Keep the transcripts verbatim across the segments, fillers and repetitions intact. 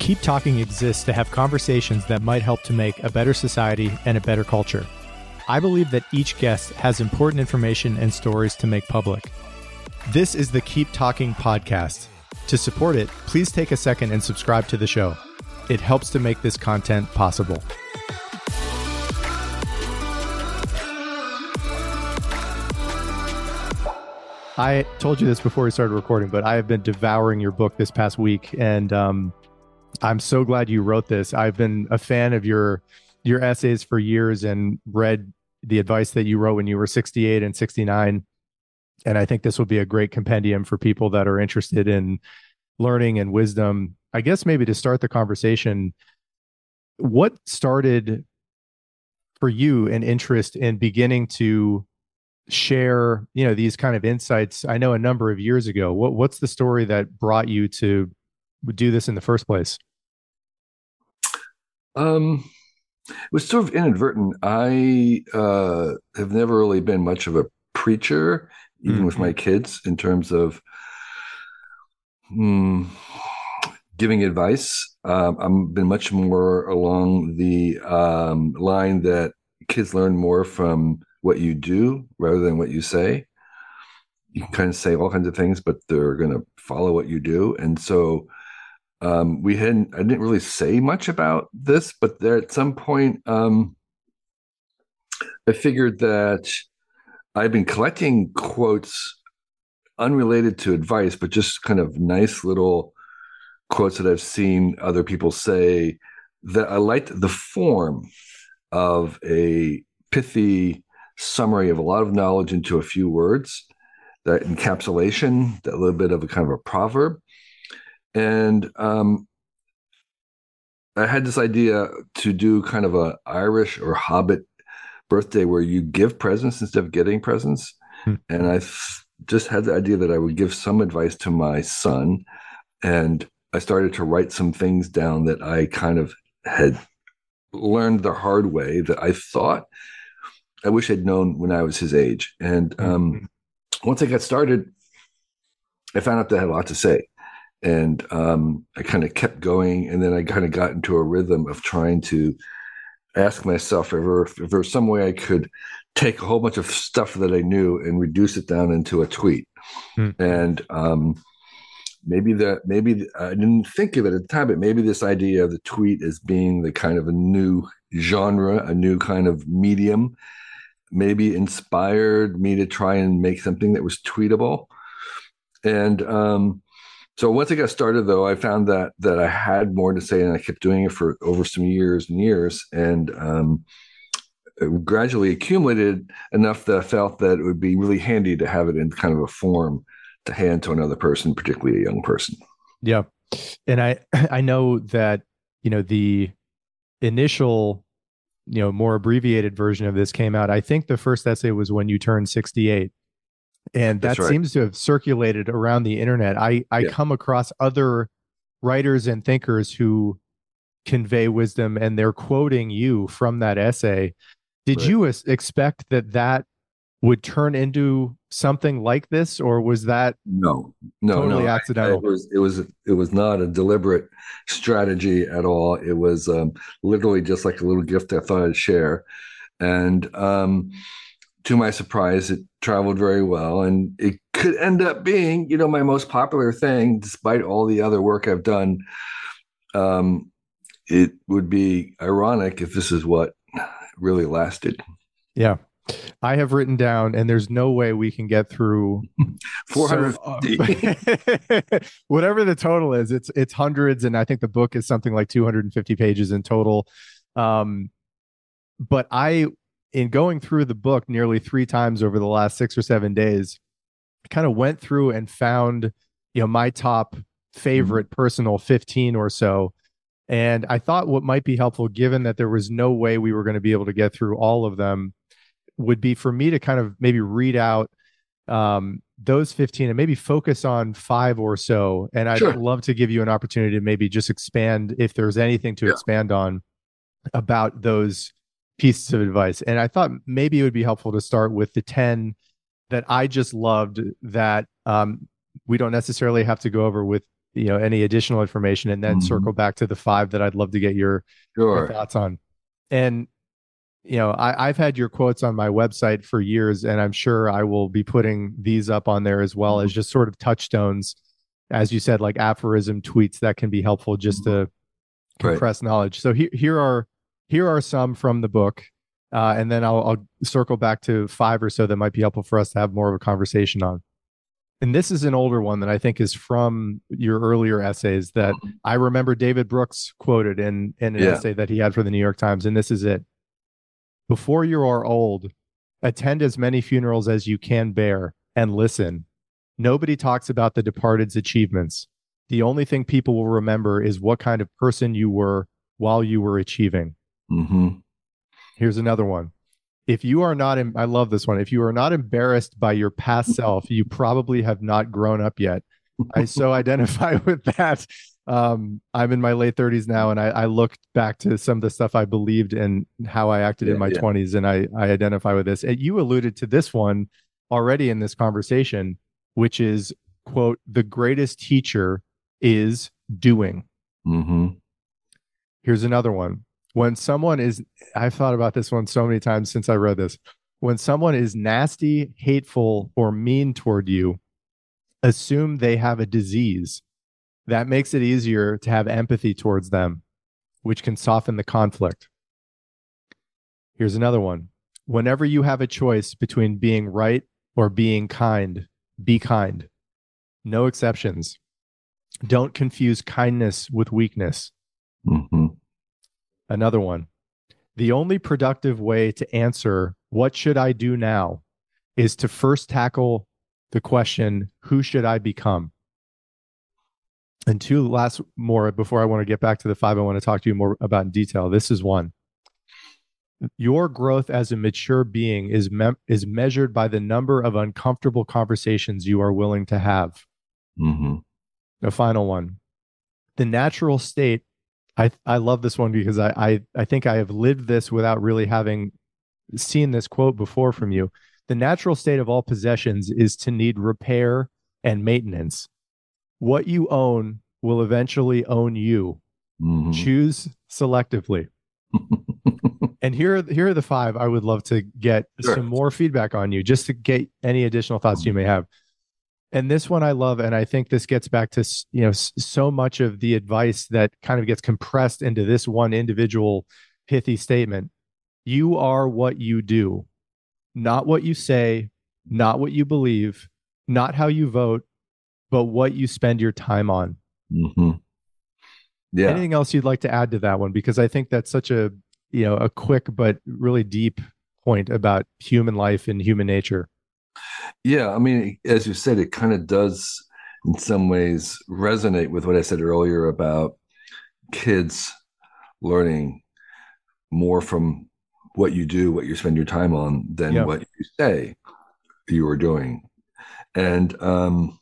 Keep Talking exists to have conversations that might help to make a better society and a better culture. I believe that each guest has important information and stories to make public. This is the Keep Talking podcast. To support it, please take a second and subscribe to the show. It helps to make this content possible. I told you this before we started recording, but I have been devouring your book this past week, and um, I'm so glad you wrote this. I've been a fan of your your essays for years and read the advice that you wrote when you were sixty-eight and sixty-nine. And I think this will be a great compendium for people that are interested in learning and wisdom. I guess maybe to start the conversation, what started for you an interest in beginning to share, you know, these kind of insights? I know a number of years ago. What what's the story that brought you to do this in the first place? Um, it was sort of inadvertent. I uh, have never really been much of a preacher, even mm-hmm. with my kids, in terms of hmm, giving advice. Um, I've been much more along the um, line that kids learn more from what you do rather than what you say. You can kind of say all kinds of things, but they're going to follow what you do. And so um, we hadn't, I didn't really say much about this, but there at some point, um, I figured that I've been collecting quotes unrelated to advice, but just kind of nice little quotes that I've seen other people say, that I liked the form of a pithy summary of a lot of knowledge into a few words, that encapsulation, that little bit of a kind of a proverb. And um, I had this idea to do kind of a Irish or Hobbit birthday where you give presents instead of getting presents. Hmm. And I th- just had the idea that I would give some advice to my son. And I started to write some things down that I kind of had learned the hard way that I thought I wish I'd known when I was his age. And um, mm-hmm. once I got started, I found out that I had a lot to say. And um, I kind of kept going. And then I kind of got into a rhythm of trying to ask myself if, ever, if there was some way I could take a whole bunch of stuff that I knew and reduce it down into a tweet. Mm-hmm. And um, maybe that, maybe I didn't think of it at the time, but maybe this idea of the tweet as being the kind of a new genre, a new kind of medium, maybe inspired me to try and make something that was tweetable. And um, so once I got started, though, I found that that I had more to say, and I kept doing it for over some years and years, and um, it gradually accumulated enough that I felt that it would be really handy to have it in kind of a form to hand to another person, particularly a young person. Yeah. And I, I know that, you know, the initial, you know, more abbreviated version of this came out. I think the first essay was when you turned sixty-eight. And that right. seems to have circulated around the internet. I, I yeah. come across other writers and thinkers who convey wisdom, and they're quoting you from that essay. Did right. you as- expect that that would turn into something like this, or was that no, no, totally no. accidental? I, I, it was, it was, it was not a deliberate strategy at all. It was um, literally just like a little gift I thought I'd share, and um, to my surprise, it traveled very well, and it could end up being, you know, my most popular thing, despite all the other work I've done. Um, it would be ironic if this is what really lasted. Yeah. I have written down, and there's no way we can get through four hundred fifty. Whatever the total is. It's it's hundreds, and I think the book is something like two hundred fifty pages in total. Um, but I, in going through the book nearly three times over the last six or seven days, kind of went through and found, you know, my top favorite mm-hmm. personal fifteen or so. And I thought what might be helpful, given that there was no way we were going to be able to get through all of them, would be for me to kind of maybe read out um, those fifteen and maybe focus on five or so. And I'd sure. love to give you an opportunity to maybe just expand, if there's anything to yeah. expand on about those pieces of advice. And I thought maybe it would be helpful to start with the ten that I just loved, that um, we don't necessarily have to go over with you know, any additional information, and then Mm-hmm. circle back to the five that I'd love to get your your Sure. thoughts on. And you know, I, I've had your quotes on my website for years, and I'm sure I will be putting these up on there as well as just sort of touchstones, as you said, like aphorism tweets that can be helpful just to Right. compress knowledge. So here, here are here are some from the book, uh, and then I'll, I'll circle back to five or so that might be helpful for us to have more of a conversation on. And this is an older one that I think is from your earlier essays that I remember David Brooks quoted in in an Yeah. essay that he had for the New York Times, and this is it. Before you are old, attend as many funerals as you can bear and listen. Nobody talks about the departed's achievements. The only thing people will remember is what kind of person you were while you were achieving. Mm-hmm. Here's another one. If you are not, I love this one. If you are not embarrassed by your past self, you probably have not grown up yet. I so identify with that. Um, I'm in my late thirties now, and I, I looked back to some of the stuff I believed and how I acted Yeah. in my Yeah. twenties, and I, I identify with this. And you alluded to this one already in this conversation, which is, quote, the greatest teacher is doing. Mm-hmm. Here's another one. When someone is, I've thought about this one so many times since I read this. When someone is nasty, hateful, or mean toward you, assume they have a disease. That makes it easier to have empathy towards them, which can soften the conflict. Here's another one. Whenever you have a choice between being right or being kind, be kind. No exceptions. Don't confuse kindness with weakness. Mm-hmm. Another one. The only productive way to answer, what should I do now, is to first tackle the question, who should I become? And two last more before I want to get back to the five I want to talk to you more about in detail. This is one. Your growth as a mature being is mem- is measured by the number of uncomfortable conversations you are willing to have. Mm-hmm. The final one. The natural state, I I love this one because I, I I think I have lived this without really having seen this quote before from you. The natural state of all possessions is to need repair and maintenance. What you own will eventually own you. Mm-hmm. Choose selectively. And here, here are the five I would love to get Sure. some more feedback on you, just to get any additional thoughts you may have. And this one I love, and I think this gets back to, you know, so much of the advice that kind of gets compressed into this one individual pithy statement. You are what you do, not what you say, not what you believe, not how you vote, but what you spend your time on. Mm-hmm. Yeah. Anything else you'd like to add to that one? Because I think that's such a, you know, a quick but really deep point about human life and human nature. Yeah. I mean, as you said, it kind of does in some ways resonate with what I said earlier about kids learning more from what you do, what you spend your time on, than Yeah. what you say you are doing. And um,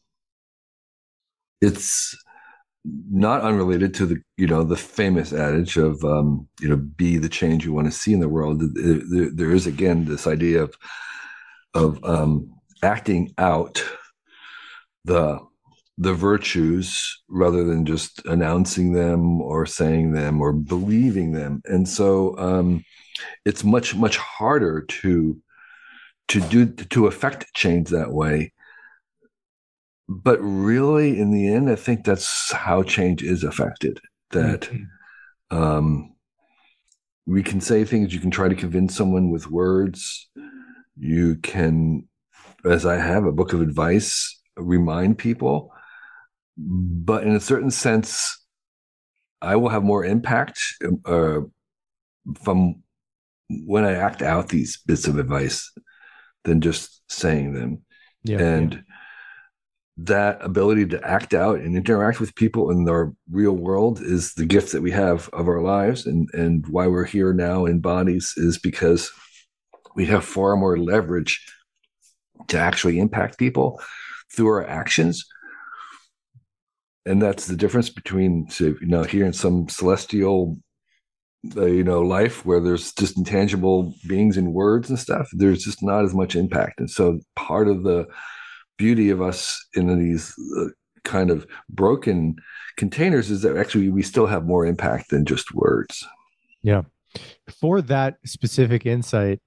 it's not unrelated to the, you know, the famous adage of, um, you know, be the change you want to see in the world. There, there is, again, this idea of, of um, acting out the, the virtues rather than just announcing them or saying them or believing them. And so um, it's much, much harder to, to do, to affect change that way. But really, in the end, I think that's how change is affected. That mm-hmm. um, we can say things, you can try to convince someone with words. You can, as I have, a book of advice, remind people. But in a certain sense, I will have more impact uh, from when I act out these bits of advice than just saying them. Yeah, and yeah. That ability to act out and interact with people in our real world is the gift that we have of our lives. And, and why we're here now in bodies is because we have far more leverage to actually impact people through our actions. And that's the difference between, so, you know, here in some celestial, uh, you know, life where there's just intangible beings and words and stuff, there's just not as much impact. And so part of the beauty of us in these uh, kind of broken containers is that actually we still have more impact than just words. Yeah. For that specific insight,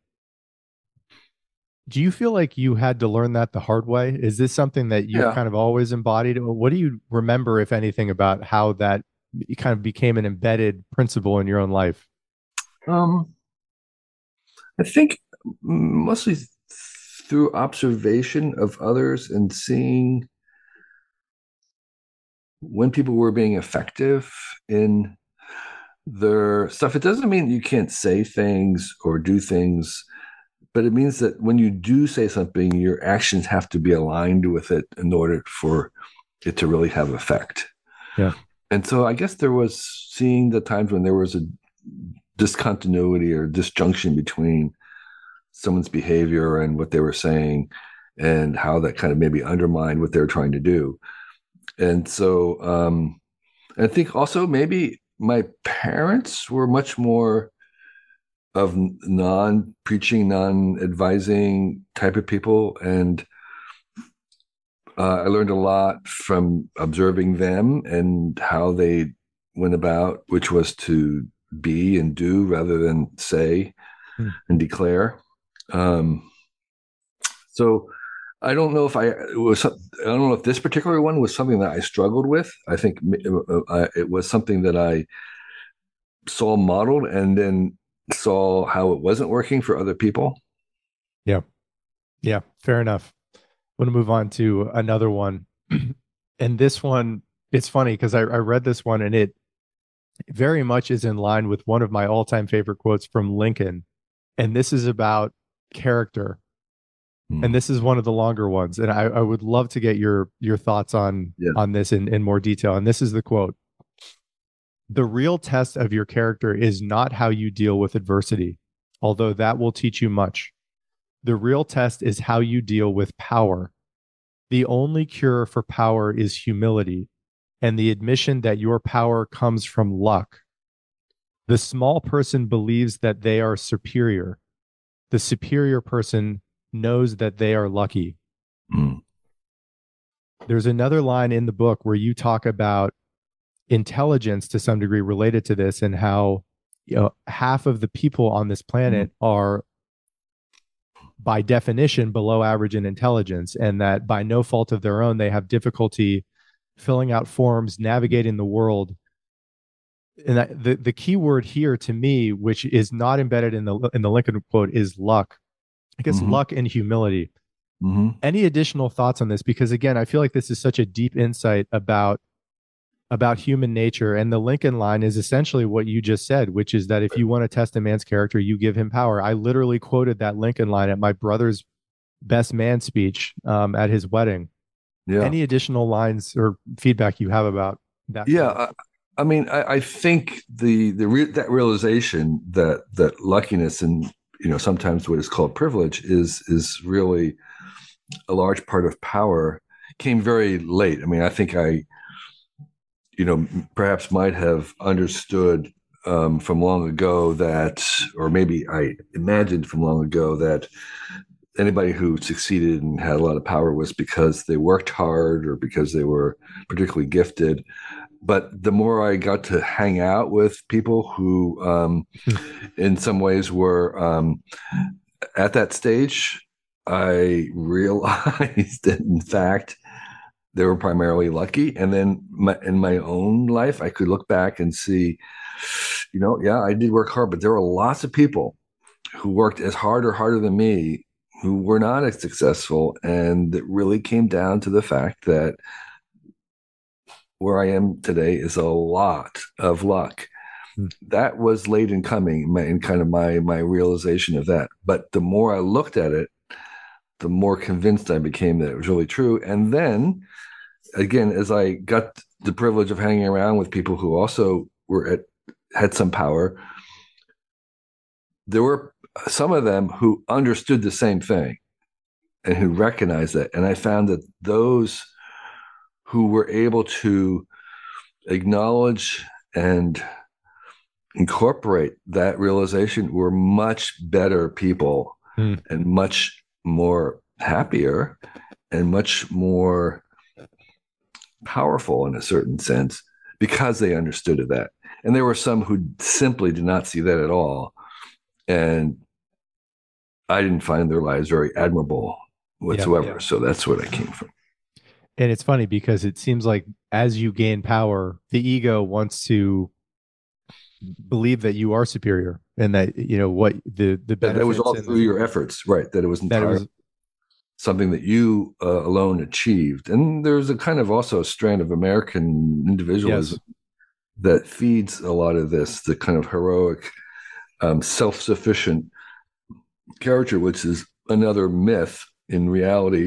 do you feel like you had to learn that the hard way? Is this something that you've Yeah. kind of always embodied? What do you remember, if anything, about how that kind of became an embedded principle in your own life? Um, I think mostly through observation of others and seeing when people were being effective in their stuff. It doesn't mean you can't say things or do things, but it means that when you do say something, your actions have to be aligned with it in order for it to really have effect. Yeah. And so I guess there was seeing the times when there was a discontinuity or disjunction between someone's behavior and what they were saying and how that kind of maybe undermined what they were trying to do. And so um, I think also maybe my parents were much more of non-preaching, non-advising type of people. And uh, I learned a lot from observing them and how they went about, which was to be and do rather than say Hmm. and declare. Um, so I don't know if I it was. I don't know if this particular one was something that I struggled with. I think uh, it was something that I saw modeled and then saw how it wasn't working for other people. Yeah. Yeah. Fair enough. I want to move on to another one. And this one, it's funny because I, I read this one and it very much is in line with one of my all-time favorite quotes from Lincoln. And this is about character. Hmm. And this is one of the longer ones. And I, I would love to get your your thoughts on Yeah. on this in, in more detail. And this is the quote. The real test of your character is not how you deal with adversity, although that will teach you much. The real test is how you deal with power. The only cure for power is humility and the admission that your power comes from luck. The small person believes that they are superior. The superior person knows that they are lucky. Hmm. There's another line in the book where you talk about intelligence to some degree related to this and how, you know, half of the people on this planet Hmm. are by definition below average in intelligence, and that by no fault of their own they have difficulty filling out forms, navigating the world. And that, the the key word here to me, which is not embedded in the in the Lincoln quote, is luck. I guess Hmm. luck and humility. Hmm. Any additional thoughts on this? Because again, I feel like this is such a deep insight about about human nature. And the Lincoln line is essentially what you just said, which is that if you want to test a man's character, you give him power. I literally quoted that Lincoln line at my brother's best man speech um, at his wedding. Yeah. Any additional lines or feedback you have about that? Yeah. I, I mean, I, I think the the re- that realization that that luckiness and, you know, sometimes what is called privilege is is really a large part of power came very late. I mean, I think I, you know, perhaps might have understood um, from long ago that, or maybe I imagined from long ago that anybody who succeeded and had a lot of power was because they worked hard or because they were particularly gifted. But the more I got to hang out with people who, um, in some ways, were um, at that stage, I realized that, in fact, they were primarily lucky. And then my, in my own life, I could look back and see, you know, yeah, I did work hard, but there were lots of people who worked as hard or harder than me who were not as successful. And it really came down to the fact that where I am today is a lot of luck. That was late in coming, my, in kind of my my realization of that. But the more I looked at it, the more convinced I became that it was really true. And then again, as I got the privilege of hanging around with people who also were at had some power, there were some of them who understood the same thing and who recognized that. And I found that those who were able to acknowledge and incorporate that realization were much better people Mm. and much more happier and much more powerful in a certain sense because they understood of that. And there were some who simply did not see that at all. And I didn't find their lives very admirable Yeah. whatsoever. Yeah. So that's what I came from. And it's funny because it seems like as you gain power, the ego wants to believe that you are superior and that, you know, what the, the benefits. That was all through the, your efforts, right? That it was entirely that it was, something that you uh, alone achieved. And there's a kind of also a strand of American individualism yes. that feeds a lot of this, the kind of heroic, um, self-sufficient character, which is another myth in reality,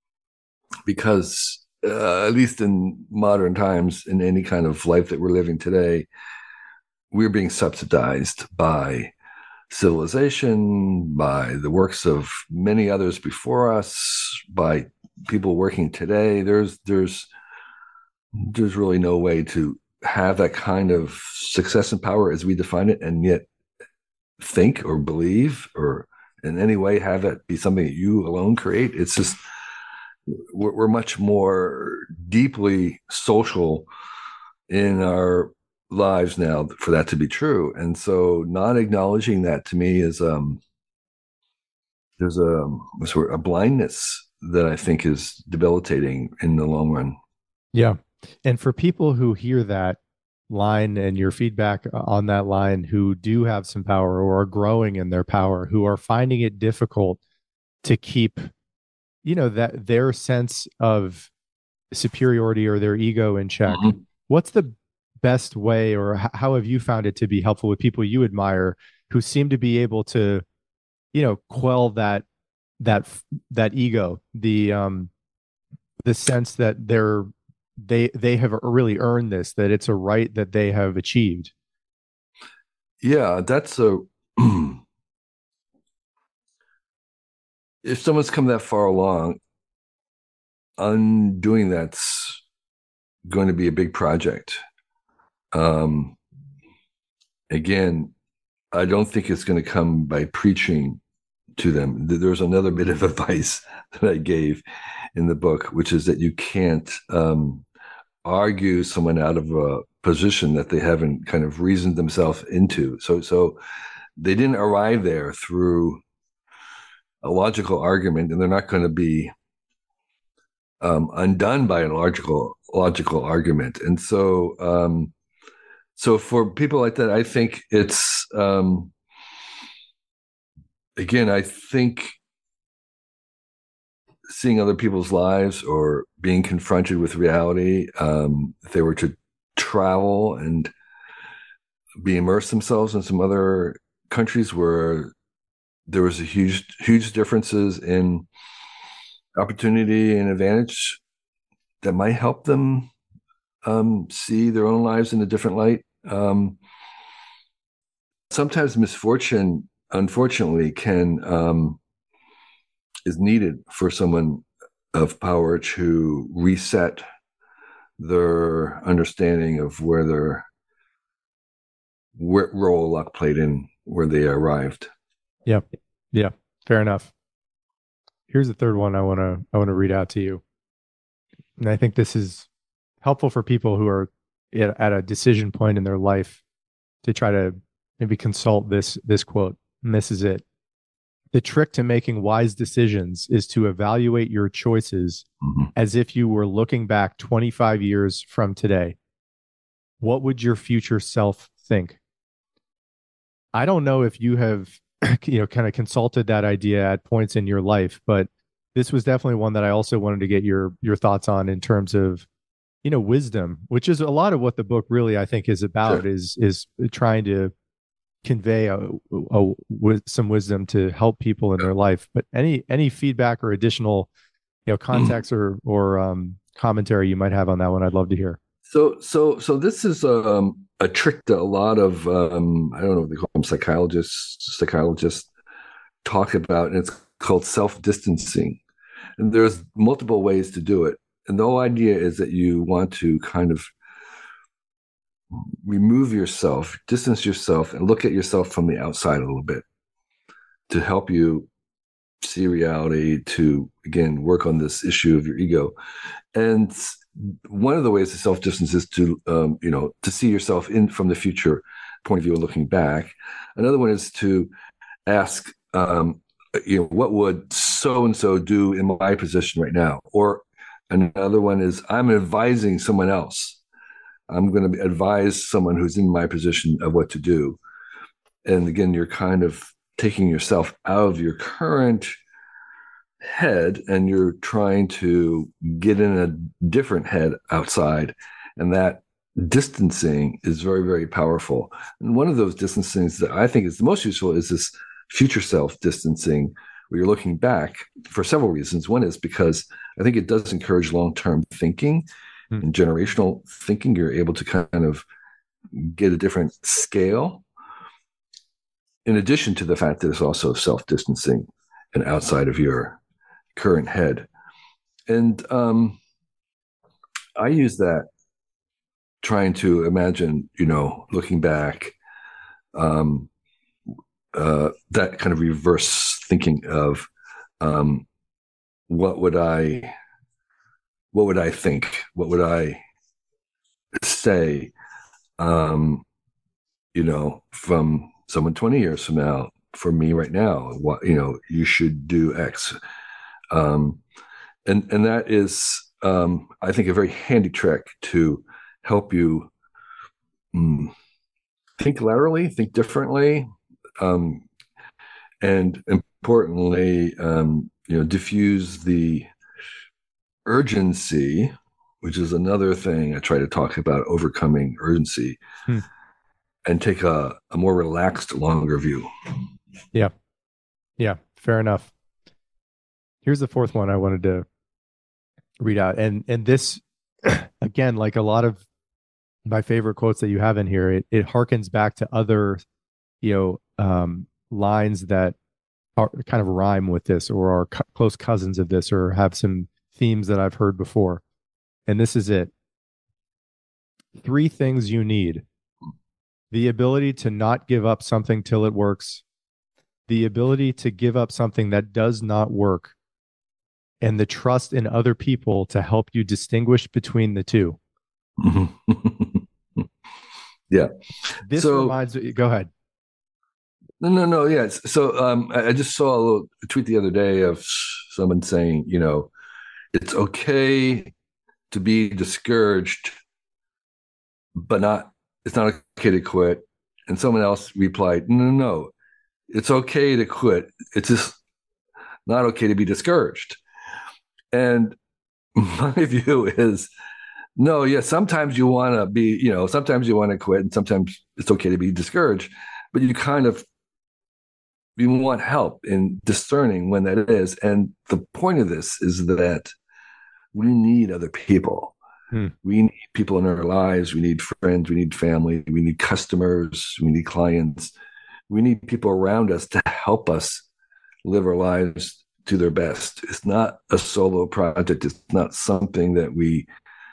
because uh, at least in modern times, in any kind of life that we're living today, we're being subsidized by civilization, by the works of many others before us, by people working today. There's there's there's really no way to have that kind of success and power as we define it, and yet think or believe or in any way have it be something that you alone create. It's just we're, we're much more deeply social in our lives now for that to be true. And so not acknowledging that to me is um there's a sort of a blindness that I think is debilitating in the long run. Yeah. And for people who hear that line and your feedback on that line, who do have some power or are growing in their power, who are finding it difficult to keep, you know, that their sense of superiority or their ego in check, mm-hmm. what's the best way, or how have you found it to be helpful with people you admire who seem to be able to, you know, quell that that that ego, the um the sense that they're they they have really earned this, that it's a right that they have achieved? Yeah, that's a if someone's come that far along, undoing that's going to be a big project. Um, again, I don't think it's going to come by preaching to them. There's another bit of advice that I gave in the book, which is that you can't um, argue someone out of a position that they haven't kind of reasoned themselves into. So, so they didn't arrive there through a logical argument, and they're not going to be um, undone by a logical logical argument. And so, um, so for people like that, I think it's um, again, I think seeing other people's lives or being confronted with reality, um, if they were to travel and be immersed themselves in some other countries where there was a huge, huge differences in opportunity and advantage, that might help them um, see their own lives in a different light. Um, sometimes misfortune, unfortunately, can um, is needed for someone of power to reset their understanding of where their where role luck played in where they arrived. Yeah, yeah, fair enough. Here's the third one I want to I want to read out to you, and I think this is helpful for people who are at a decision point in their life to try to maybe consult this this quote. And this is it. The trick to making wise decisions is to evaluate your choices mm-hmm. as if you were looking back twenty-five years from today. What would your future self think? I don't know if you have, you know, kind of consulted that idea at points in your life, but this was definitely one that I also wanted to get your your thoughts on in terms of, you know, wisdom, which is a lot of what the book really, I think, is about. Sure. is is trying to convey a, a, a, some wisdom to help people in their life. But any any feedback or additional, you know, context or or um, commentary you might have on that one, I'd love to hear. So so so this is um, a trick that a lot of um, I don't know what they call them, psychologists psychologists talk about, and it's called self-distancing. And there's multiple ways to do it. And the whole idea is that you want to kind of remove yourself, distance yourself, and look at yourself from the outside a little bit to help you see reality, to, again, work on this issue of your ego. And one of the ways to self distance is to um, you know to see yourself in from the future point of view, looking back. Another one is to ask, um, you know, what would so and so do in my position right now? Or another one is, I'm advising someone else. I'm going to advise someone who's in my position of what to do. And again, you're kind of taking yourself out of your current head and you're trying to get in a different head outside. And that distancing is very, very powerful. And one of those distancings that I think is the most useful is this future self distancing, where you're looking back for several reasons. One is because I think it does encourage long-term thinking hmm. and generational thinking. You're able to kind of get a different scale. In addition to the fact that it's also self-distancing and outside of your current head. And um, I use that trying to imagine, you know, looking back, um, uh, that kind of reverse thinking of um, what would I, what would I think? What would I say, um, you know, from someone twenty years from now, for me right now, what, you know, you should do X. Um, and, and that is, um, I think, a very handy trick to help you mm, think laterally, think differently, um, and importantly, um, you know, diffuse the urgency, which is another thing I try to talk about, overcoming urgency, hmm. and take a, a more relaxed, longer view. Yeah. Yeah. Fair enough. Here's the fourth one I wanted to read out. And, and this, again, like a lot of my favorite quotes that you have in here, it, it harkens back to other, you know, um, lines that are kind of rhyme with this or are co- close cousins of this or have some themes that I've heard before. And this is it. Three things you need: the ability to not give up something till it works, the ability to give up something that does not work, and the trust in other people to help you distinguish between the two. Yeah. This so, reminds me, go ahead. No, no, no. Yeah. So um, I just saw a little tweet the other day of someone saying, you know, it's okay to be discouraged, but not, it's not okay to quit. And someone else replied, no, no, no, it's okay to quit. It's just not okay to be discouraged. And my view is, no, yeah, sometimes you want to be, you know, sometimes you want to quit and sometimes it's okay to be discouraged, but you kind of, you want help in discerning when that is. And the point of this is that we need other people. Hmm. We need people in our lives. We need friends. We need family. We need customers. We need clients. We need people around us to help us live our lives to their best. It's not a solo project. It's not something that we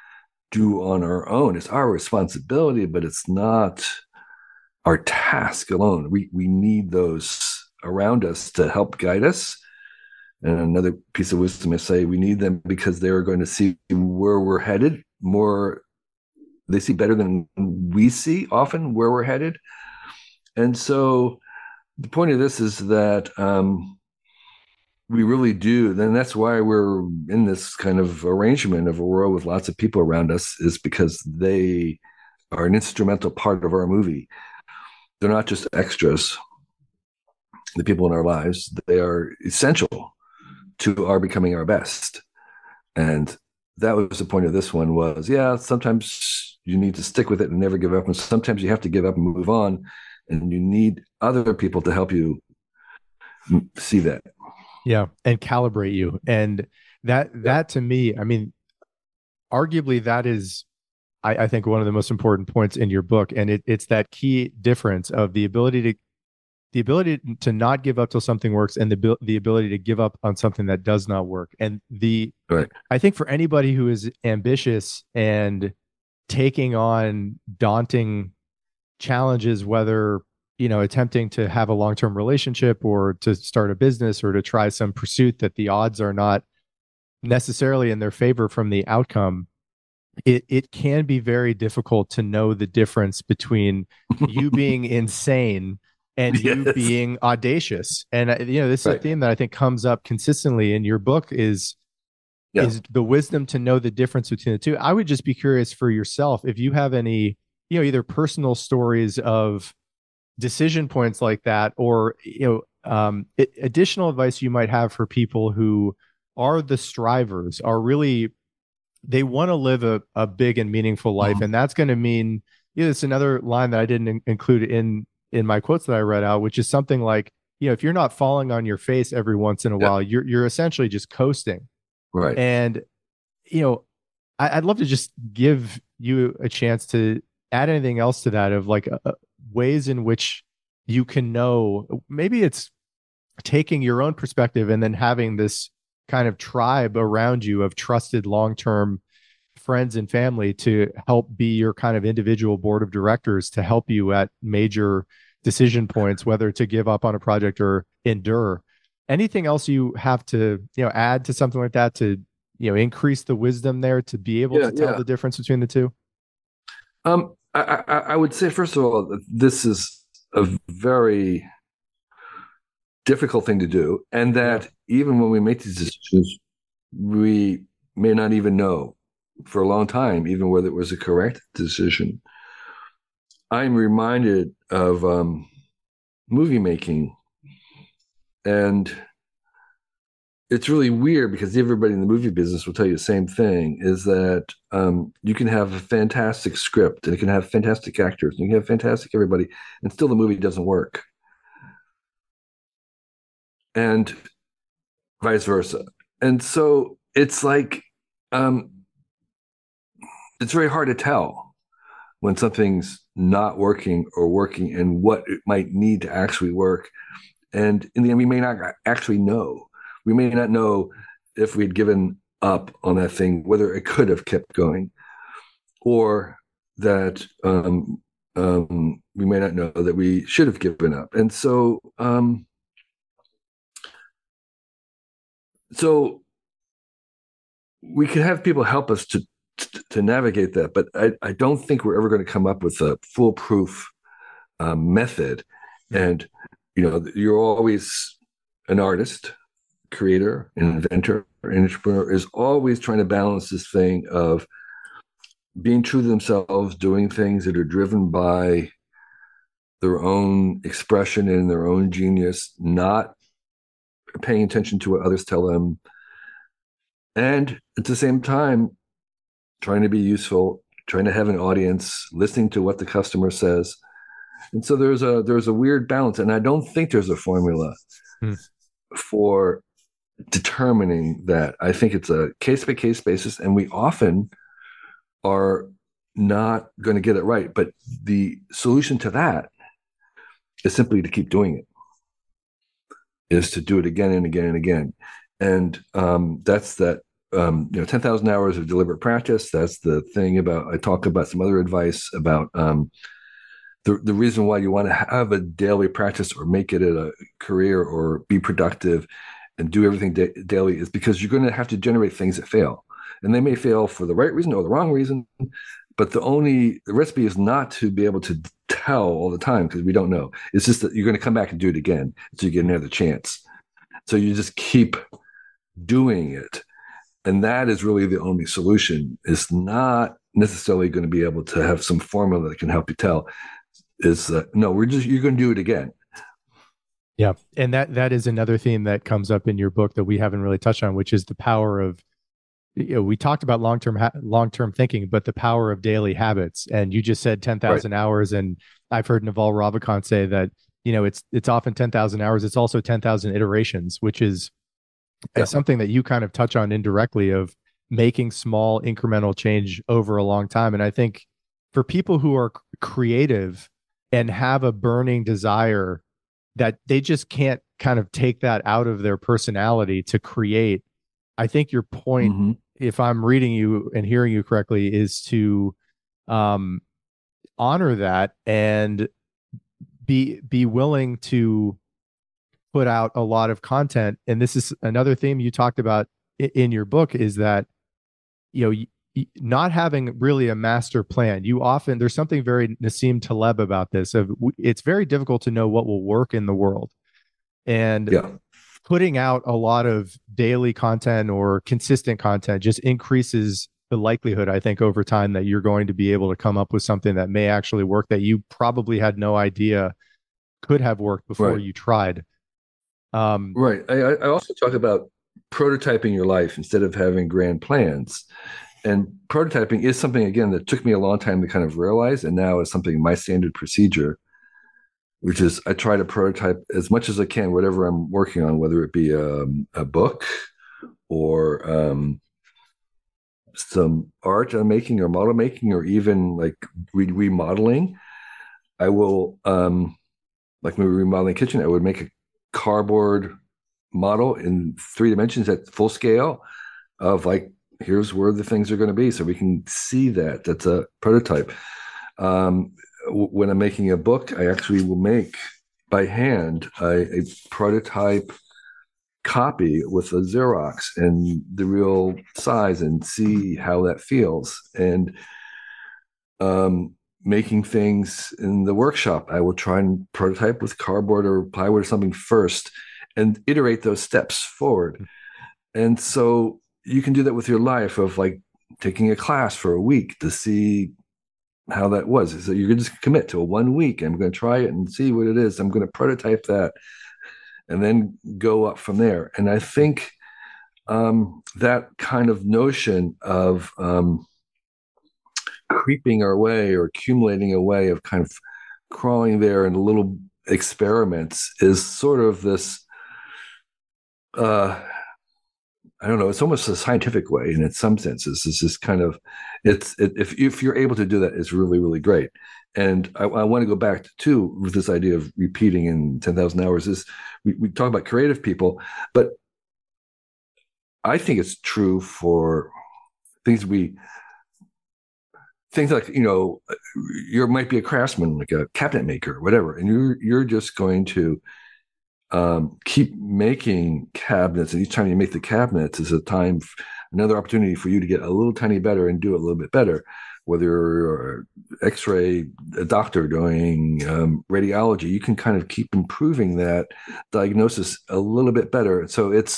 do on our own. It's our responsibility, but it's not our task alone. We we need those around us to help guide us. And another piece of wisdom I say, we need them because they're going to see where we're headed more. They see better than we see often where we're headed. And so the point of this is that um, we really do. Then that's why we're in this kind of arrangement of a world with lots of people around us, is because they are an instrumental part of our movie. They're not just extras. The people in our lives, they are essential to our becoming our best. And that was the point of this one was, yeah, sometimes you need to stick with it and never give up. And sometimes you have to give up and move on. And you need other people to help you see that. Yeah. And calibrate you. And that, yeah. that to me, I mean, arguably that is, I, I think one of the most important points in your book. And it, it's that key difference of the ability to the ability to not give up till something works, and the the ability to give up on something that does not work. And the, right. I think for anybody who is ambitious and taking on daunting challenges, whether, you know, attempting to have a long-term relationship or to start a business or to try some pursuit that the odds are not necessarily in their favor from the outcome, it it can be very difficult to know the difference between you being insane and you Yes. being audacious. And uh, you know, this is a Right. theme that I think comes up consistently in your book is Yeah. is the wisdom to know the difference between the two. I would just be curious for yourself if you have any, you know, either personal stories of decision points like that, or you know, um, it, additional advice you might have for people who are the strivers, are really they want to live a, a big and meaningful life, Mhm. and that's going to mean, you know, it's another line that I didn't in- include in in my quotes that I read out, which is something like, you know, if you're not falling on your face every once in a Yeah. while, you're you're essentially just coasting. Right. And you know, I, I'd love to just give you a chance to add anything else to that of like uh, ways in which you can know. Maybe it's taking your own perspective and then having this kind of tribe around you of trusted long-term friends and family to help be your kind of individual board of directors to help you at major decision points, whether to give up on a project or endure. Anything else you have to, you know, add to something like that to, you know, increase the wisdom there to be able Yeah. to tell Yeah. the difference between the two? Um, I, I, I would say, first of all, that this is a very difficult thing to do, and Yeah. that even when we make these decisions, we may not even know for a long time, even whether it was a correct decision. I'm reminded of um, movie making, and it's really weird because everybody in the movie business will tell you the same thing: is that um, you can have a fantastic script, and it can have fantastic actors, and you can have fantastic everybody, and still the movie doesn't work, and vice versa. And so it's like um, it's very hard to tell when something's not working or working and what it might need to actually work. And in the end, we may not actually know. We may not know if we'd given up on that thing, whether it could have kept going, or that um, um, we may not know that we should have given up. And so, um, so we can have people help us to to navigate that, but I, I don't think we're ever going to come up with a foolproof um, method. Mm. And you know, you're always an artist, creator, an inventor, an entrepreneur is always trying to balance this thing of being true to themselves, doing things that are driven by their own expression and their own genius, not paying attention to what others tell them, and at the same time trying to be useful, trying to have an audience, listening to what the customer says. And so there's a there's a weird balance, and I don't think there's a formula Mm. for determining that. I think it's a case by case basis, and we often are not going to get it right. But the solution to that is simply to keep doing it, is to do it again and again and again. And um, that's that, um, you know, ten thousand hours of deliberate practice. That's the thing about, I talk about some other advice about um, the, the reason why you want to have a daily practice or make it a career or be productive and do everything da- daily is because you're going to have to generate things that fail. And they may fail for the right reason or the wrong reason. But the only the recipe is not to be able to tell all the time because we don't know. It's just that you're going to come back and do it again, so you get another chance. So you just keep doing it, and that is really the only solution. It's not necessarily going to be able to have some formula that can help you tell. Is uh, no, we're just you're going to do it again. Yeah. And that that is another theme that comes up in your book that we haven't really touched on, which is the power of, you know, we talked about long-term ha- long-term thinking, but the power of daily habits. And you just said Right. ten thousand hours, and I've heard Naval Ravikant say that, you know, it's it's often ten thousand hours, it's also ten thousand iterations, which is uh, Yeah. something that you kind of touch on indirectly of making small incremental change over a long time. And I think for people who are creative and have a burning desire that they just can't kind of take that out of their personality to create, I think your point, Mm-hmm. if I'm reading you and hearing you correctly, is to um, honor that and be be willing to put out a lot of content. And this is another theme you talked about in your book, is that, you know, not having really a master plan, you often, there's something very Nassim Taleb about this, of it's very difficult to know what will work in the world. And Yeah. putting out a lot of daily content or consistent content just increases the likelihood, I think, over time that you're going to be able to come up with something that may actually work, that you probably had no idea could have worked before Right. you tried. Um, Right. I, I also talk about prototyping your life instead of having grand plans. And prototyping is something, again, that took me a long time to kind of realize, and now is something my standard procedure, which is I try to prototype as much as I can whatever I'm working on, whether it be a, a book or um, some art I'm making or model making or even like re- remodeling. I will, um, like when we were remodeling the kitchen, I would make a cardboard model in three dimensions at full scale of like, here's where the things are going to be. So we can see that. That's a prototype. Um, w- when I'm making a book, I actually will make by hand a, a prototype copy with a Xerox and the real size and see how that feels. And um, making things in the workshop, I will try and prototype with cardboard or plywood or something first and iterate those steps forward. And so you can do that with your life of like taking a class for a week to see how that was. So you can just commit to a one week. I'm going to try it and see what it is. I'm going to prototype that and then go up from there. And I think um, that kind of notion of um, creeping our way or accumulating a way of kind of crawling there in little experiments is sort of this uh I don't know, it's almost a scientific way in some senses. It's just kind of it's it, if if you're able to do that, it's really really great. And I, I want to go back to too with this idea of repeating in ten thousand hours is we, we talk about creative people, but I think it's true for things we things like, you know, you might be a craftsman, like a cabinet maker, whatever, and you're you're just going to um, keep making cabinets, and each time you make the cabinets is a time, another opportunity for you to get a little tiny better and do it a little bit better. Whether you're X-ray a doctor doing um, radiology, you can kind of keep improving that diagnosis a little bit better. So it's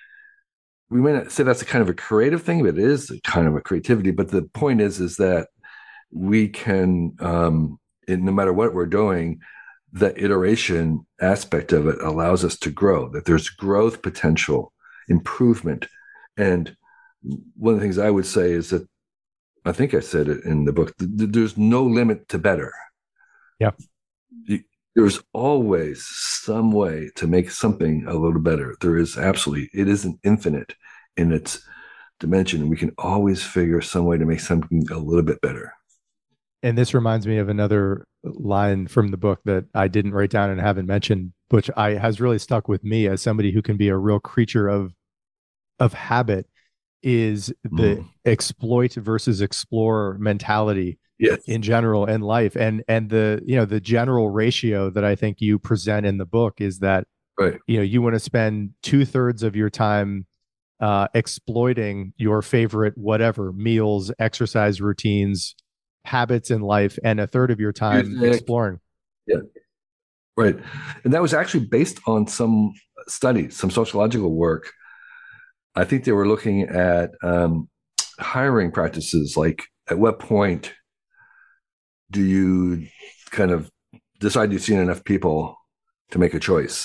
we may not say that's a kind of a creative thing, but it is a kind of a creativity. But the point is, is that we can, um, in, no matter what we're doing, the iteration aspect of it allows us to grow, that there's growth potential, improvement. And one of the things I would say is that, I think I said it in the book, th- there's no limit to better. yeah. You, there's always some way to make something a little better. There is absolutely, it isn't infinite in its dimension. We can always figure some way to make something a little bit better. And this reminds me of another line from the book that I didn't write down and haven't mentioned, which I has really stuck with me as somebody who can be a real creature of of habit, is the Mm. exploit versus explore mentality Yes. in general in life. And and the, you know, the general ratio that I think you present in the book is that, Right. you know, you want to spend two thirds of your time uh, exploiting your favorite whatever meals, exercise routines, habits in life, and a third of your time Music. exploring. Yeah. Right. And that was actually based on some studies, some sociological work. I think they were looking at um, hiring practices. Like, at what point do you kind of decide you've seen enough people to make a choice?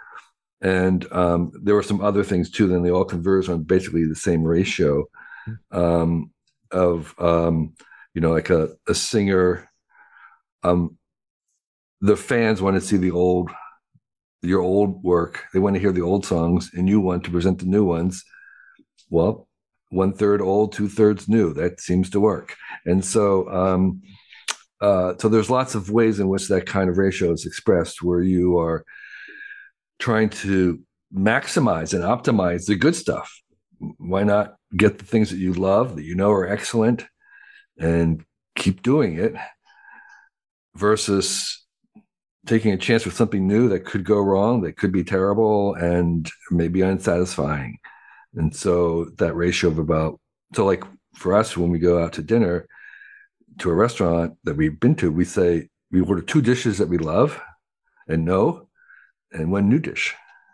And um, there were some other things too. Then they all converge on basically the same ratio um, of, um, you know, like a, a singer. Um, the fans want to see the old, your old work. They want to hear the old songs, and you want to present the new ones. Well, one third old, two thirds new. That seems to work. And so, um, uh, so there's lots of ways in which that kind of ratio is expressed, where you are trying to maximize and optimize the good stuff. Why not get the things that you love, that you know are excellent, and keep doing it, versus taking a chance with something new that could go wrong, that could be terrible and maybe unsatisfying. And so that ratio of about, so like for us, when we go out to dinner to a restaurant that we've been to, we say we order two dishes that we love and know, and one new dish.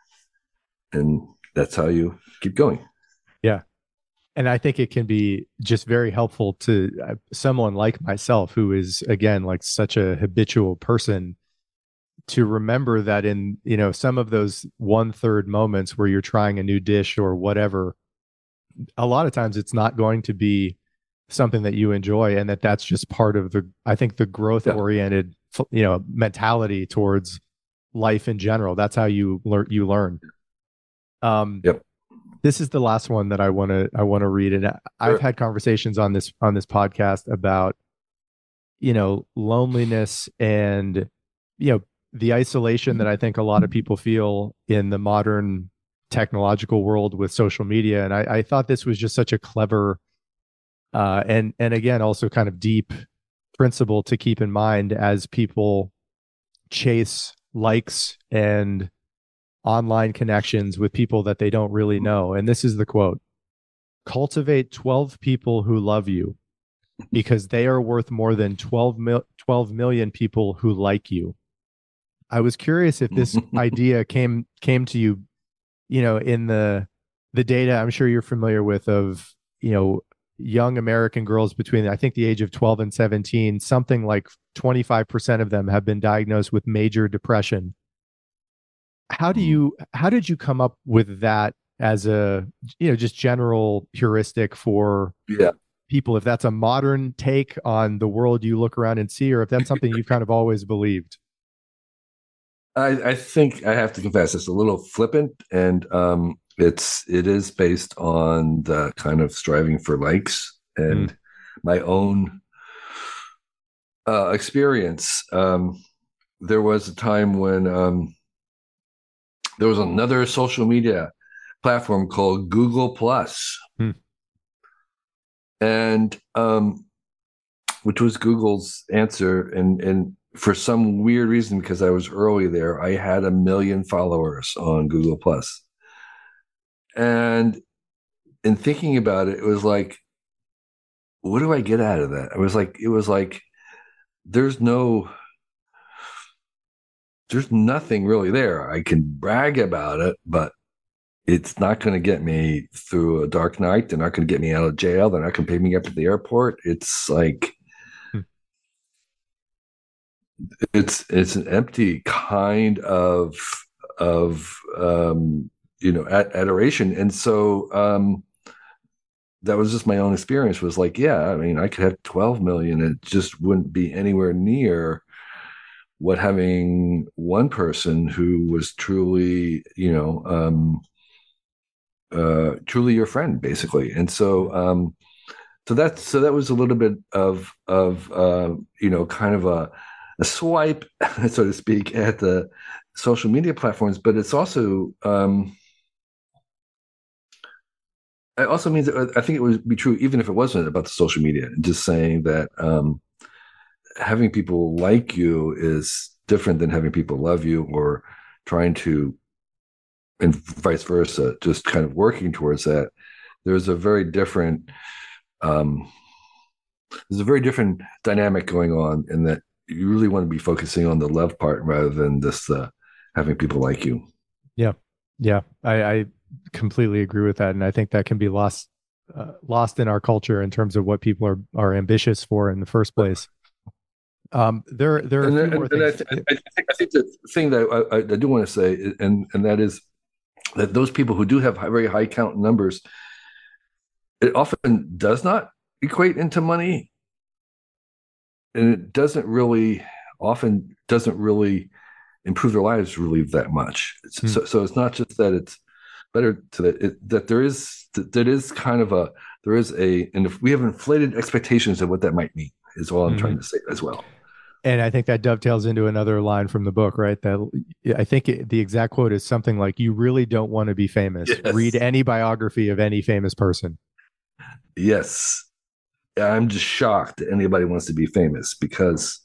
And that's how you keep going. Yeah. And I think it can be just very helpful to uh, someone like myself, who is, again, like such a habitual person, to remember that in, you know, some of those one third moments where you're trying a new dish or whatever, a lot of times it's not going to be something that you enjoy, and that that's just part of the, I think, the growth oriented, you know, mentality towards life in general. That's how you learn, you learn. Um, yep. This is the last one that I want to I want to read, and I've had conversations on this on this podcast about, you know, loneliness and, you know, the isolation that I think a lot of people feel in the modern technological world with social media. And I, I thought this was just such a clever uh, and and again also kind of deep principle to keep in mind as people chase likes and online connections with people that they don't really know. And this is the quote: cultivate twelve people who love you, because they are worth more than twelve, mil- twelve million people who like you. I was curious if this idea came came to you, you know, in the the data I'm sure you're familiar with of, you know, young American girls between, I think, the age of twelve and seventeen, something like twenty-five percent of them have been diagnosed with major depression. How do you, how did you come up with that as a, you know, just general heuristic for yeah. people, if that's a modern take on the world you look around and see, or if that's something you've kind of always believed? I, I think I have to confess it's a little flippant, and um, it's it is based on the kind of striving for likes and mm. my own uh, experience. Um, there was a time when um, there was another social media platform called Google Plus, mm. and um, which was Google's answer, and and. For some weird reason, because I was early there, I had a million followers on Google Plus. And in thinking about it, it was like, what do I get out of that? It was like, it was like, there's no, there's nothing really there. I can brag about it, but it's not going to get me through a dark night. They're not going to get me out of jail. They're not going to pick me up at the airport. It's like, it's it's an empty kind of of um you know ad- adoration. And so um that was just my own experience, was like, yeah, I mean, I could have twelve million, it just wouldn't be anywhere near what having one person who was truly, you know, um uh truly your friend, basically. And so um so that's so that was a little bit of of uh you know kind of a a swipe, so to speak, at the social media platforms. But it's also, um, it also means that I think it would be true even if it wasn't about the social media. Just saying that um, having people like you is different than having people love you, or trying to, and vice versa, just kind of working towards that. There's a very different, um, there's a very different dynamic going on, in that you really want to be focusing on the love part rather than just uh, having people like you. Yeah. Yeah. I, I completely agree with that. And I think that can be lost, uh, lost in our culture in terms of what people are, are ambitious for in the first place. Um, there, there are and, a few and, more and I, things. th- I, think, I think the thing that I, I do want to say, and, and that is that those people who do have high, very high count numbers, it often does not equate into money. And it doesn't really, often doesn't really improve their lives really that much. Hmm. So, so it's not just that it's better to that, it, that there is, that, that is kind of a, there is a, and if we have inflated expectations of what that might mean, is all I'm mm-hmm. trying to say as well. And I think that dovetails into another line from the book, right? That I think it, the exact quote is something like, you really don't want to be famous. Yes. Read any biography of any famous person. Yes. I'm just shocked that anybody wants to be famous, because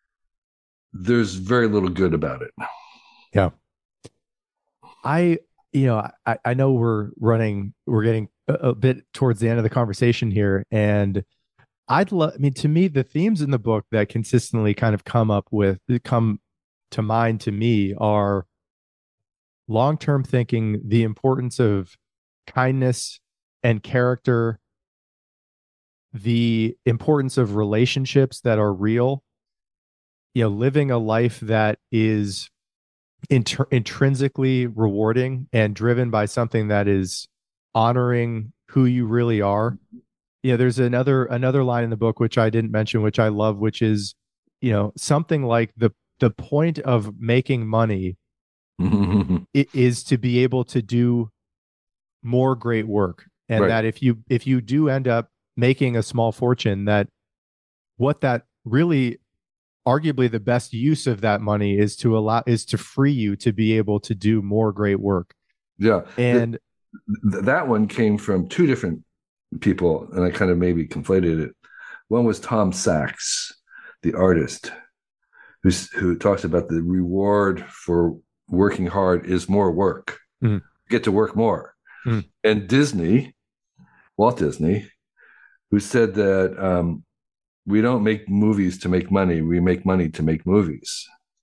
there's very little good about it. Yeah. I, you know, I, I know we're running, we're getting a, a bit towards the end of the conversation here. And I'd love, I mean, to me, the themes in the book that consistently kind of come up with, come to mind to me are long-term thinking, the importance of kindness and character, the importance of relationships that are real, you know, living a life that is inter- intrinsically rewarding and driven by something that is honoring who you really are. You know, there's another another line in the book which I didn't mention, which I love, which is, you know, something like the the point of making money is to be able to do more great work. And Right. that if you if you do end up making a small fortune, that what that really, arguably the best use of that money is to allow is to free you to be able to do more great work. Yeah. And Th- that one came from two different people, and I kind of maybe conflated it. One was Tom Sachs, the artist, who's, who talks about the reward for working hard is more work. mm, You get to work more. mm, And Disney, Walt Disney, who said that um, we don't make movies to make money, we make money to make movies.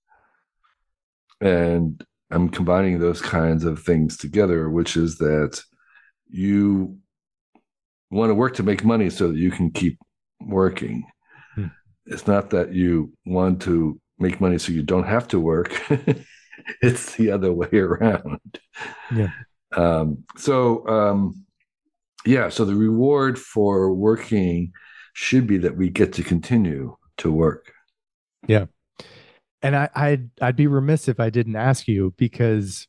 And I'm combining those kinds of things together, which is that you want to work to make money so that you can keep working. mm, It's not that you want to make money so you don't have to work. It's the other way around. yeah. Um, so, um, yeah, so the reward for working should be that we get to continue to work. Yeah. And I, I'd I'd be remiss if I didn't ask you, because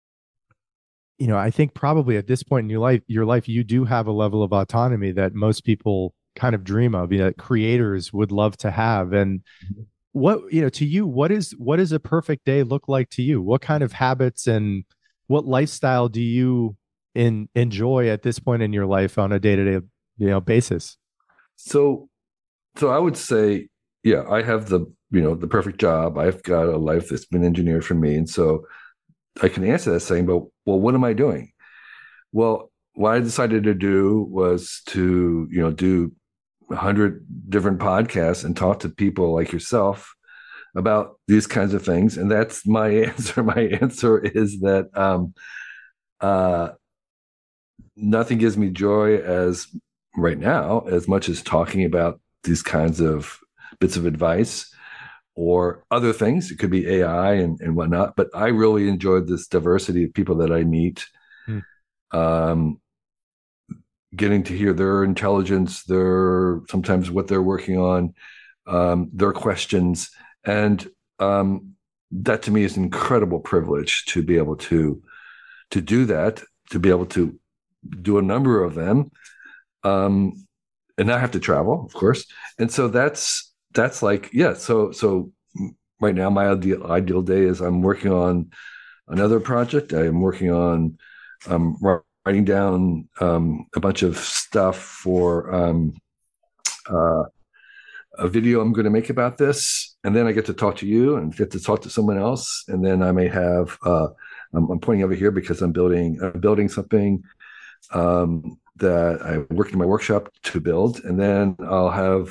you know, I think probably at this point in your life, your life, you do have a level of autonomy that most people kind of dream of, you know, creators would love to have. And what, you know, to you, what is what does a perfect day look like to you? What kind of habits and what lifestyle do you in enjoy at this point in your life on a day-to-day, you know, basis? So, so I would say, yeah, I have the, you know, the perfect job. I've got a life that's been engineered for me. And so I can answer that saying, but well, what am I doing? Well, what I decided to do was to, you know, do a hundred different podcasts and talk to people like yourself about these kinds of things. And that's my answer. My answer is that um, uh, nothing gives me joy as right now as much as talking about these kinds of bits of advice or other things. It could be A I and, and whatnot, but I really enjoyed this diversity of people that I meet. Hmm. Um, getting to hear their intelligence, their sometimes what they're working on, um, their questions, and um, that to me is an incredible privilege to be able to to do that, to be able to do a number of them, um, and not have to travel, of course. And so that's that's like yeah. So so right now, my ideal ideal day is I'm working on another project. I am working on um, writing down um, a bunch of stuff for um, uh, a video I'm going to make about this, and then I get to talk to you and get to talk to someone else, and then I may have. Uh, I'm, I'm pointing over here because I'm building uh, building something um, that I worked in my workshop to build, and then I'll have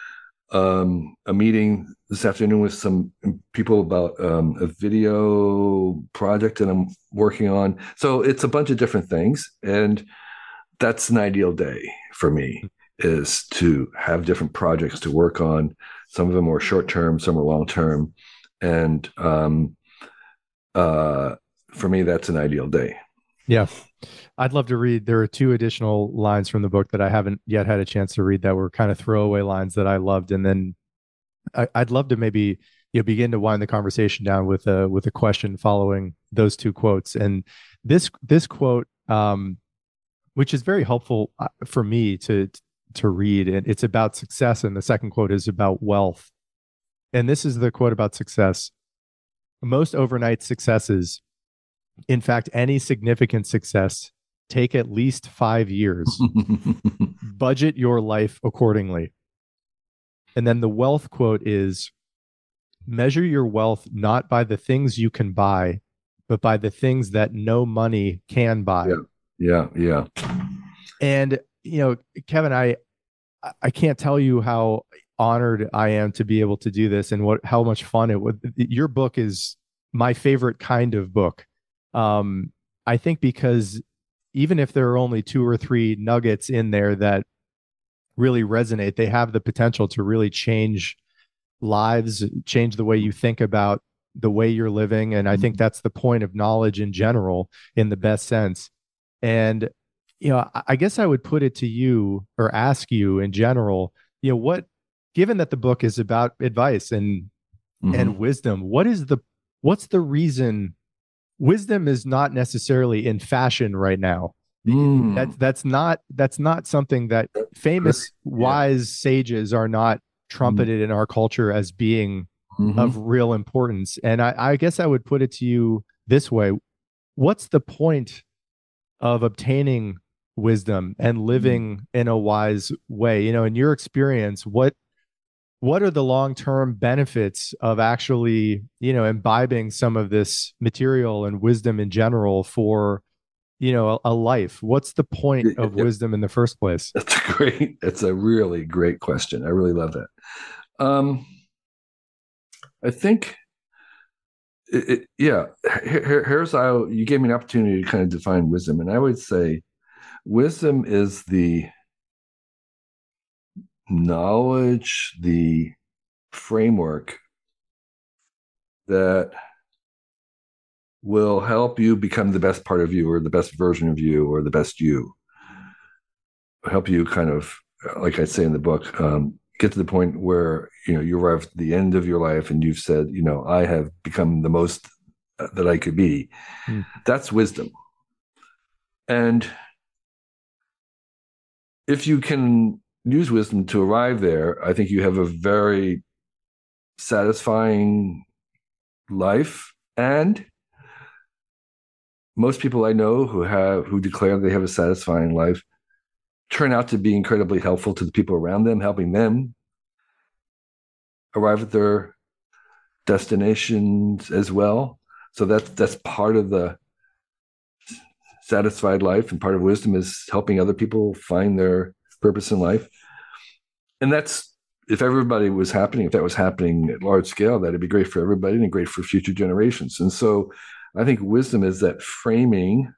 um, a meeting this afternoon with some people about um, a video project that I'm working on. So it's a bunch of different things, and that's an ideal day for me, is to have different projects to work on. Some of them are short term, some are long term, and um, uh, for me, that's an ideal day. Yeah. I'd love to read. There are two additional lines from the book that I haven't yet had a chance to read that were kind of throwaway lines that I loved. And then I, I'd love to maybe, you know, begin to wind the conversation down with a with a question following those two quotes. And this this quote, um, which is very helpful uh, for me to to read, and it's about success. And the second quote is about wealth. And this is the quote about success. Most overnight successes, in fact, any significant success, take at least five years. Budget your life accordingly. And then the wealth quote is, measure your wealth not by the things you can buy, but by the things that no money can buy. Yeah. Yeah. Yeah. And, you know, Kevin, I, I can't tell you how honored I am to be able to do this and what, how much fun it would. Your book is my favorite kind of book. Um, I think because even if there are only two or three nuggets in there that really resonate, they have the potential to really change lives, change the way you think about the way you're living. And I think that's the point of knowledge in general, in the best sense. And, you know, I guess I would put it to you or ask you in general, you know, what, given that the book is about advice and, mm-hmm. and wisdom, what is the, what's the reason wisdom is not necessarily in fashion right now? Mm. That's, that's not, that's not something that famous, yeah. wise sages are not trumpeted mm. in our culture as being mm-hmm. of real importance. And I, I guess I would put it to you this way. What's the point of obtaining wisdom and living mm. in a wise way? You know, in your experience, what, what are the long-term benefits of actually, you know, imbibing some of this material and wisdom in general for, you know, a, a life? What's the point of yeah. wisdom in the first place? That's a great, that's a really great question. I really love that. Um, I think, it, it, yeah, here, here's how you gave me an opportunity to kind of define wisdom. And I would say wisdom is the knowledge, the framework that will help you become the best part of you or the best version of you or the best you. Help you kind of, like I say in the book, um, get to the point where, you know, you arrive at the end of your life and you've said, you know, I have become the most that I could be. Mm. That's wisdom. And if you can use wisdom to arrive there, I think you have a very satisfying life. And most people I know who have, who declare they have a satisfying life turn out to be incredibly helpful to the people around them, helping them arrive at their destinations as well. So that's that's part of the satisfied life, and part of wisdom is helping other people find their purpose in life. And that's, if everybody was happening, if that was happening at large scale, that'd be great for everybody and great for future generations. And so I think wisdom is that framing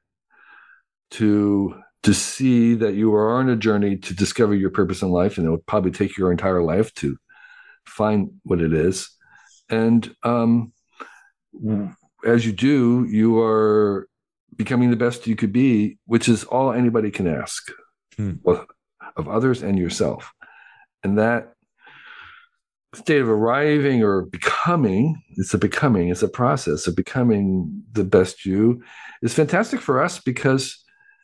to to see that you are on a journey to discover your purpose in life, and it will probably take your entire life to find what it is. And um, as you do, you are becoming the best you could be, which is all anybody can ask hmm. of, of others and yourself. And that state of arriving or becoming, it's a becoming, it's a process of becoming the best you, is fantastic for us because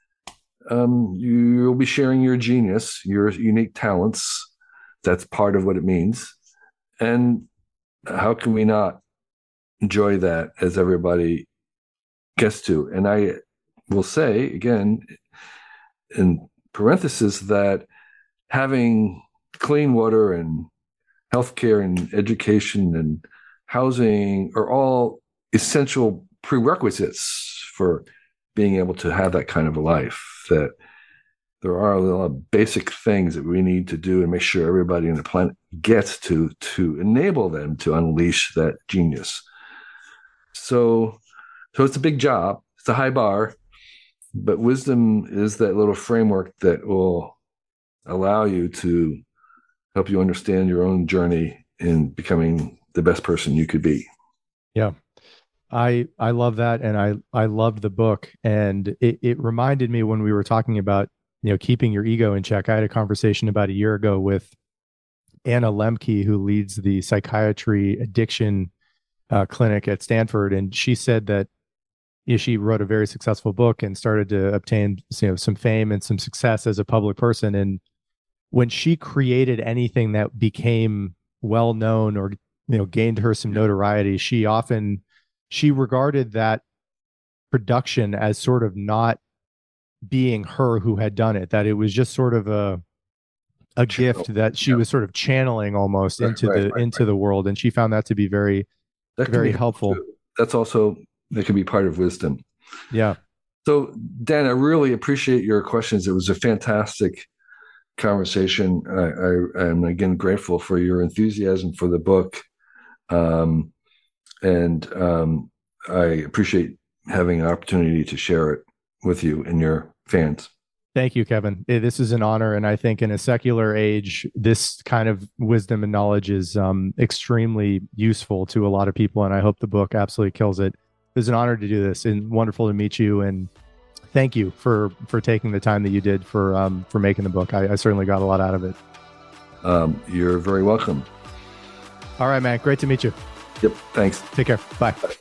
Um, you'll be sharing your genius, your unique talents. That's part of what it means. And how can we not enjoy that as everybody gets to? And I will say, again, in parenthesis, that having clean water and healthcare and education and housing are all essential prerequisites for being able to have that kind of a life. That there are a lot of basic things that we need to do and make sure everybody on the planet gets to to enable them to unleash that genius. So, so it's a big job. It's a high bar, but wisdom is that little framework that will allow you to help you understand your own journey in becoming the best person you could be. Yeah. I I love that, and I I loved the book, and it it reminded me when we were talking about, you know, keeping your ego in check. I had a conversation about a year ago with Anna Lemke, who leads the psychiatry addiction uh, clinic at Stanford, and she said that, you know, she wrote a very successful book and started to obtain, you know, some fame and some success as a public person. And when she created anything that became well known or, you know, gained her some notoriety, she often she regarded that production as sort of not being her who had done it, that it was just sort of a a Channel. gift that she yeah. was sort of channeling almost right, into right, the right, into right. the world. And she found that to be very, that very helpful. That's also that can be part of wisdom. Yeah. So, Dan, I really appreciate your questions. It was a fantastic conversation. I, I am again grateful for your enthusiasm for the book, um, and um, I appreciate having an opportunity to share it with you and your fans. Thank you, Kevin. This is an honor, and I think in a secular age, this kind of wisdom and knowledge is um, extremely useful to a lot of people, and I hope the book absolutely kills it. It was an honor to do this, and wonderful to meet you, and thank you for for taking the time that you did for um, for making the book. I, I certainly got a lot out of it. Um, you're very welcome. All right, man. Great to meet you. Yep. Thanks. Take care. Bye. Bye.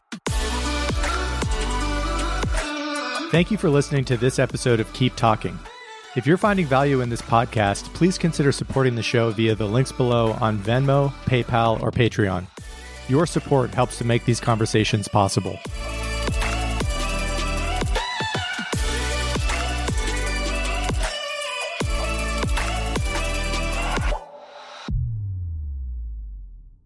Thank you for listening to this episode of Keep Talking. If you're finding value in this podcast, please consider supporting the show via the links below on Venmo, PayPal, or Patreon. Your support helps to make these conversations possible.